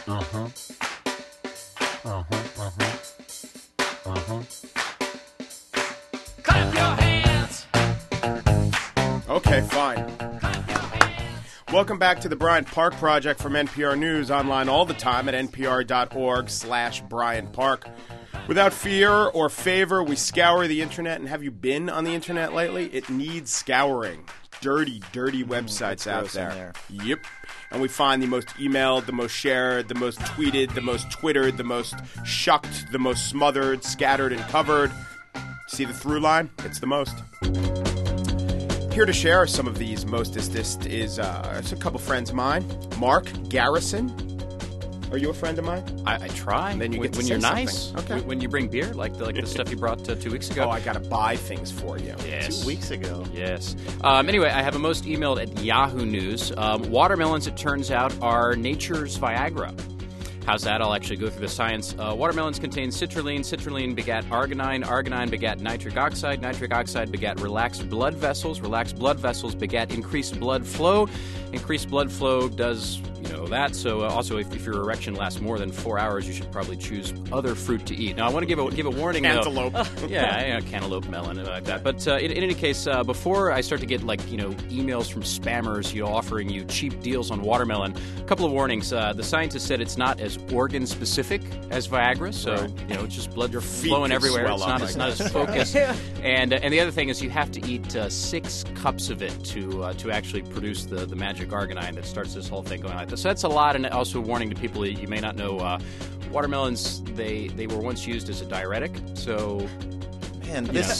Uh-huh. Uh-huh. Uh-huh. Uh-huh. Clap your hands. Okay, fine. Welcome back to the Bryant Park Project from NPR News, online all the time at npr.org/Bryant Park. Without fear or favor, we scour the internet. And have you been on the internet lately? It needs scouring. Dirty, dirty websites out there. Yep. And we find the most emailed, the most shared, the most tweeted, the most twittered, the most shucked, the most smothered, scattered, and covered. See the through line? It's the most. Here to share some of these mostest is a couple friends of mine. Mark Garrison. Are you a friend of mine? I try. And then you get to when say you're something. nice. Okay. When you bring beer, like the stuff you brought 2 weeks ago. Oh, I gotta buy things for you. Yes. 2 weeks ago. Yes. Anyway, I have a most emailed at Yahoo News. Watermelons, it turns out, are nature's Viagra. How's that? I'll actually go through the science. Watermelons contain citrulline. Citrulline begat arginine. Arginine begat nitric oxide. Nitric oxide begat relaxed blood vessels. Relaxed blood vessels begat increased blood flow. Increased blood flow does, that. So also, if your erection lasts more than 4 hours, you should probably choose other fruit to eat. Now, I want to give a warning, Cantaloupe. though. Yeah, cantaloupe, melon, like that. But in any case, before I start to get emails from spammers, offering you cheap deals on watermelon, a couple of warnings. The scientists said it's not as organ specific as Viagra, so it's just blood flowing could everywhere. swell It's up not like as focused. And the other thing is you have to eat 6 cups of it to actually produce the magic arginine that starts this whole thing going like this. So that's a lot, and also a warning to people you may not know. Watermelons, they were once used as a diuretic, so. Man, It's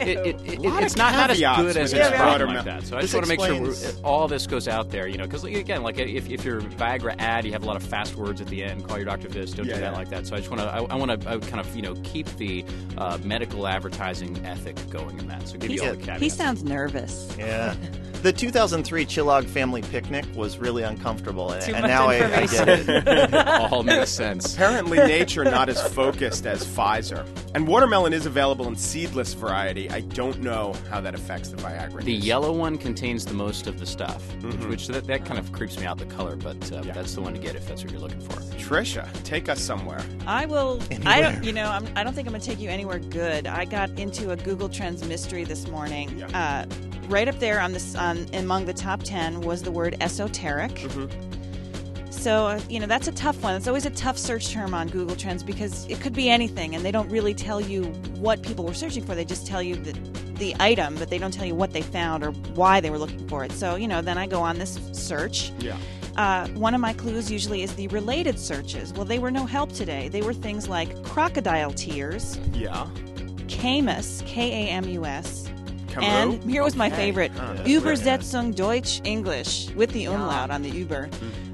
of not as caveats good as with it's this written watermelon. like that. So I This just want to make sure explains- all this goes out there, because again, like if your Viagra ad, you have a lot of fast words at the end. Call your doctor for this. Don't do that like that. So I just want to, I want to kind of keep the medical advertising ethic going in that. So give you all the caveats. He sounds nervous. Yeah. The 2003 Chillog family picnic was really uncomfortable, and much now I get it. all makes sense. Apparently, nature not as focused as Pfizer. And watermelon is available in seedless variety. I don't know how that affects the Viagra. The use. yellow one contains the most of the stuff, which that kind of creeps me out, the color, but that's the one to get if that's what you're looking for. Trisha, take us somewhere. I will. Anywhere. I don't. I don't think I'm going to take you anywhere good. I got into a Google Trends mystery this morning. Yeah. Right up there among the top 10 was the word esoteric. So that's a tough one. It's always a tough search term on Google Trends because it could be anything, and they don't really tell you what people were searching for. They just tell you the item, but they don't tell you what they found or why they were looking for it. So then I go on this search. Yeah. One of my clues usually is the related searches. Well, they were no help today. They were things like crocodile tears, Yeah. Camus, Kamus, Camus? and here was my favorite, that's Übersetzung Deutsch English with the umlaut on the Uber.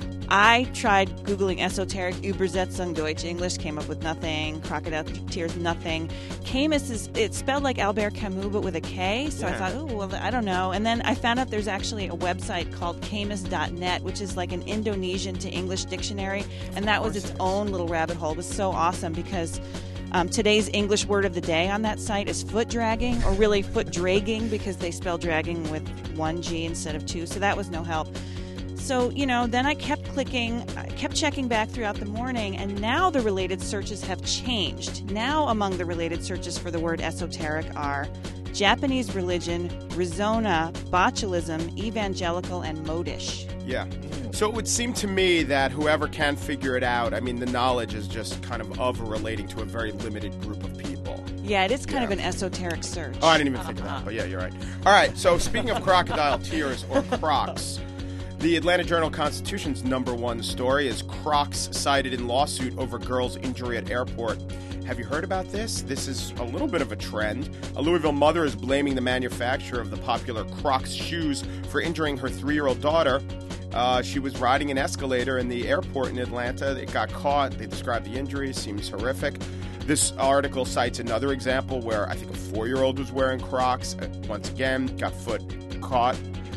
I tried Googling esoteric Übersetzung Deutsch English, came up with nothing. Crocodile tears, nothing. Camus it's spelled like Albert Camus, but with a K. So I thought, I don't know. And then I found out there's actually a website called Camus.net, which is like an Indonesian to English dictionary. And that was its own little rabbit hole. It was so awesome because today's English word of the day on that site is foot dragging, or really foot dragging, because they spell dragging with one G instead of two. So that was no help. So, then I kept clicking, I kept checking back throughout the morning, and now the related searches have changed. Now among the related searches for the word esoteric are Japanese religion, Rizona, botulism, evangelical, and modish. Yeah. So it would seem to me that whoever can figure it out, the knowledge is just kind of or relating to a very limited group of people. Yeah, it is kind of an esoteric search. Oh, I didn't even think of that. But yeah, you're right. All right, so speaking of crocodile tears or Crocs, the Atlanta Journal-Constitution's #1 story is Crocs cited in lawsuit over girl's injury at airport. Have you heard about this? This is a little bit of a trend. A Louisville mother is blaming the manufacturer of the popular Crocs shoes for injuring her 3-year-old daughter. She was riding an escalator in the airport in Atlanta. It got caught. They described the injury. Seems horrific. This article cites another example where I think a 4-year-old was wearing Crocs. Once again, got foot caught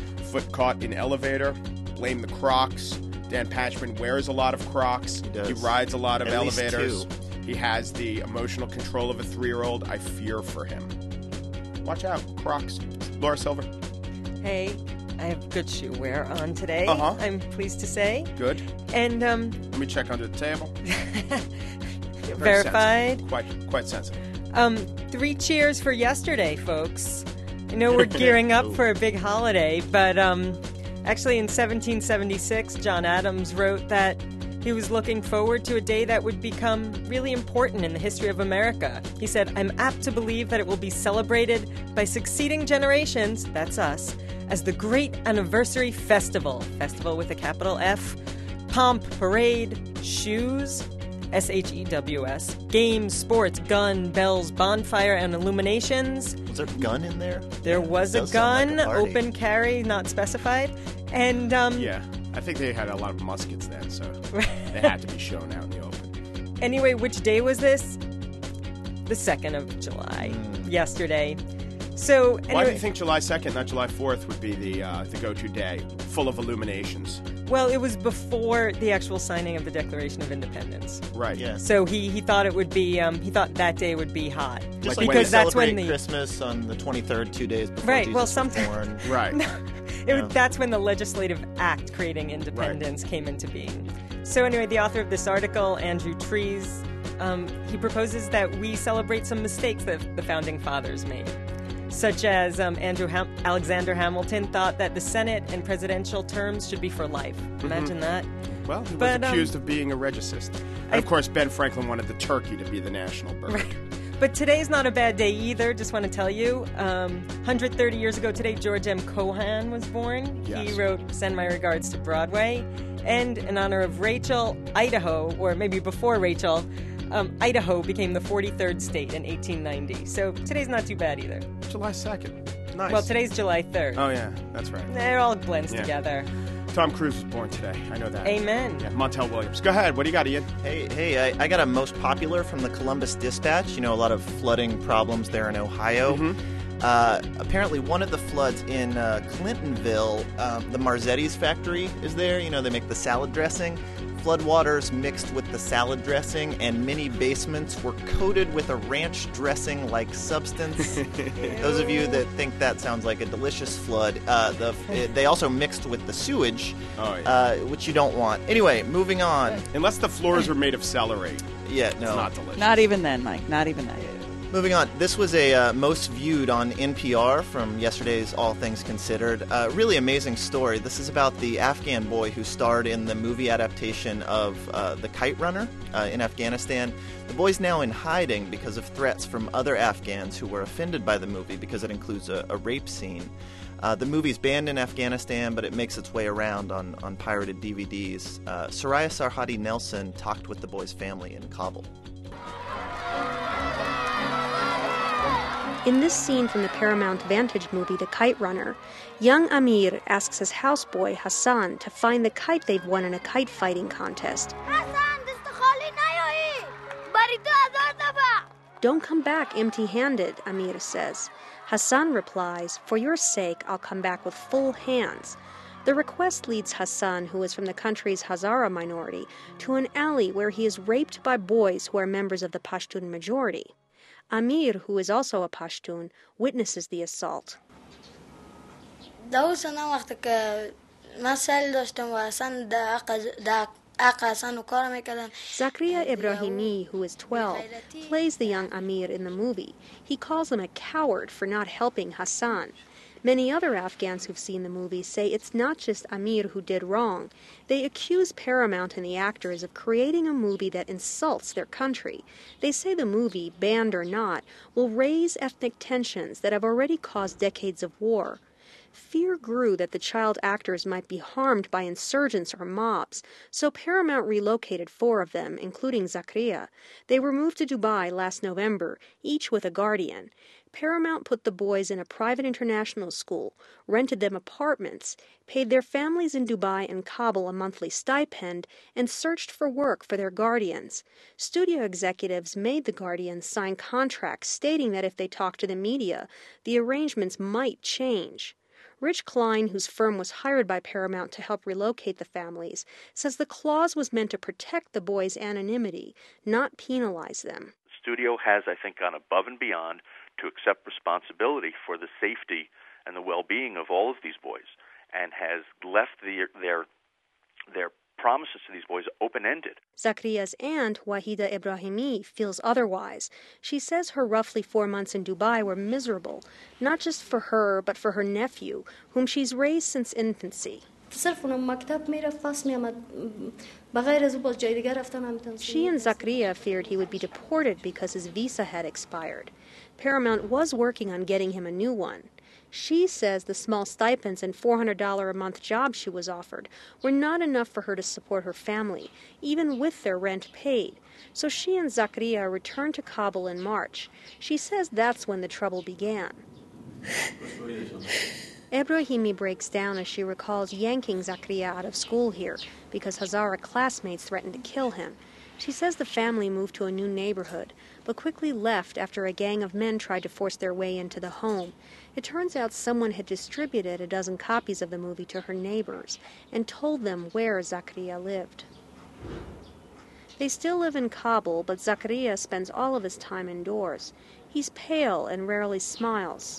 in elevator. Blame the Crocs. Dan Patchman wears a lot of Crocs. He rides a lot of At least elevators. 2. He has the emotional control of a 3-year-old. I fear for him. Watch out, Crocs. Laura Silver. Hey, I have good shoe wear on today. Uh-huh. I'm pleased to say. Good. And Let me check under the table. Very verified. sensitive. Quite sensitive. 3 cheers for yesterday, folks. I know we're gearing up for a big holiday, but actually in 1776, John Adams wrote that he was looking forward to a day that would become really important in the history of America. He said, "I'm apt to believe that it will be celebrated by succeeding generations," that's us, "as the great anniversary festival," festival with a capital F, "pomp, parade, shoes, SHEWS, games, sports, gun, bells, bonfire, and illuminations." Was there a gun in there? There was a Does sound gun, like a party. open carry, not specified. And Yeah, I think they had a lot of muskets then, so they had to be shown out in the open. Anyway, which day was this? The 2nd of July, yesterday. So anyway, Why do you think July 2nd, not July 4th, would be the go-to day, full of illuminations? well, it was before the actual signing of the Declaration of Independence. Right. Yeah. So he thought it would be he thought that day would be hot. Just Like like because we that's celebrate when the Christmas on the 23rd, 2 days before Right, Jesus well, was something- born. Right. That's when the legislative act creating independence came into being. So anyway, the author of this article, Andrew Trees, he proposes that we celebrate some mistakes that the founding fathers made, such as Alexander Hamilton thought that the Senate and presidential terms should be for life. Imagine that. Well, he was But, accused of being a regicist. And of course, Ben Franklin wanted the turkey to be the national bird. Right. But today's not a bad day either, just want to tell you. 130 years ago today, George M. Cohan was born. Yes. He wrote Send My Regards to Broadway. And in honor of Rachel, Idaho, or maybe before Rachel, Idaho became the 43rd state in 1890. So today's not too bad either. July 2nd. Nice. Well, today's July 3rd. Oh, yeah, that's right. It all blends Yeah. together. Tom Cruise was born today. I know that. Amen. Yeah, Montel Williams. Go ahead. What do you got, Ian? Hey, I got a most popular from the Columbus Dispatch. You know, a lot of flooding problems there in Ohio. Apparently, one of the floods in Clintonville, the Marzetti's factory is there. You know, they make the salad dressing. Floodwaters mixed with the salad dressing, and many basements were coated with a ranch dressing-like substance. Those of you that think that sounds like a delicious flood, they also mixed with the sewage, Oh, yeah. which you don't want. Anyway, moving on. Unless the floors are made of celery. Yeah, no. It's not delicious. Not even then, Mike. Not even then. Moving on, this was a most viewed on NPR from yesterday's All Things Considered. Really amazing story. This is about the Afghan boy who starred in the movie adaptation of The Kite Runner in Afghanistan. The boy's now in hiding because of threats from other Afghans who were offended by the movie because it includes a rape scene. The movie's banned in Afghanistan, but it makes its way around on pirated DVDs. Soraya Sarhadi Nelson talked with the boy's family in Kabul. In this scene from the Paramount Vantage movie The Kite Runner, young Amir asks his houseboy Hassan to find the kite they've won in a kite fighting contest. Don't come back empty-handed, Amir says. Hassan replies, "For your sake, I'll come back with full hands." The request leads Hassan, who is from the country's Hazara minority, to an alley where he is raped by boys who are members of the Pashtun majority. Amir, who is also a Pashtun, witnesses the assault. Zakria Ibrahimi, who is 12, plays the young Amir in the movie. He calls him a coward for not helping Hassan. Many other Afghans who've seen the movie say it's not just Amir who did wrong. They accuse Paramount and the actors of creating a movie that insults their country. They say the movie, banned or not, will raise ethnic tensions that have already caused decades of war. Fear grew that the child actors might be harmed by insurgents or mobs, so Paramount relocated 4 of them, including Zakria. They were moved to Dubai last November, each with a guardian. Paramount put the boys in a private international school, rented them apartments, paid their families in Dubai and Kabul a monthly stipend, and searched for work for their guardians. Studio executives made the guardians sign contracts stating that if they talked to the media, the arrangements might change. Rich Klein, whose firm was hired by Paramount to help relocate the families, says the clause was meant to protect the boys' anonymity, not penalize them. The studio has, I think, gone above and beyond to accept responsibility for the safety and the well-being of all of these boys, and has left their promises to these boys open-ended. Zakria's aunt, Wahida Ibrahimi, feels otherwise. She says her roughly 4 months in Dubai were miserable, not just for her, but for her nephew, whom she's raised since infancy. She and Zakria feared he would be deported because his visa had expired. Paramount was working on getting him a new one. She says the small stipends and $400 a month job she was offered were not enough for her to support her family, even with their rent paid. So she and Zakria returned to Kabul in March. She says that's when the trouble began. Ebrahimi breaks down as she recalls yanking Zakria out of school here because Hazara classmates threatened to kill him. She says the family moved to a new neighborhood, but quickly left after a gang of men tried to force their way into the home. It turns out someone had distributed a dozen copies of the movie to her neighbors and told them where Zakria lived. They still live in Kabul, but Zakria spends all of his time indoors. He's pale and rarely smiles.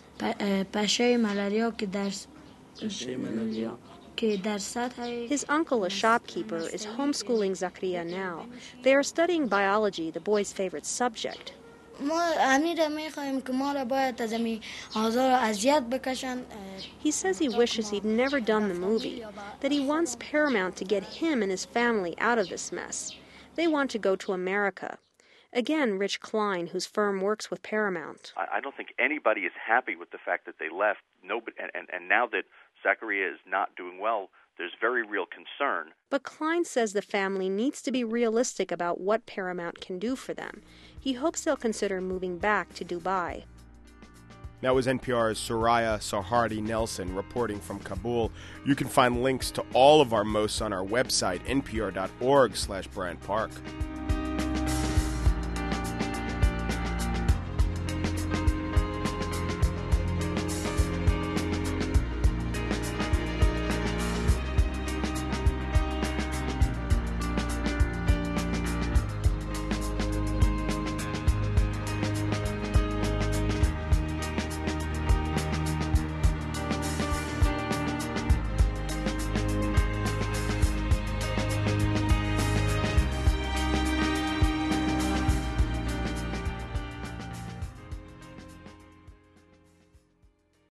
His uncle, a shopkeeper, is homeschooling Zakria now. They are studying biology, the boy's favorite subject. He says he wishes he'd never done the movie, that he wants Paramount to get him and his family out of this mess. They want to go to America. Again, Rich Klein, whose firm works with Paramount. I don't think anybody is happy with the fact that they left. Nobody, and now that Zakria is not doing well, there's very real concern. But Klein says the family needs to be realistic about what Paramount can do for them. He hopes they'll consider moving back to Dubai. That was NPR's Soraya Sarhadi Nelson reporting from Kabul. You can find links to all of our Mosts on our website, npr.org/Bryant Park.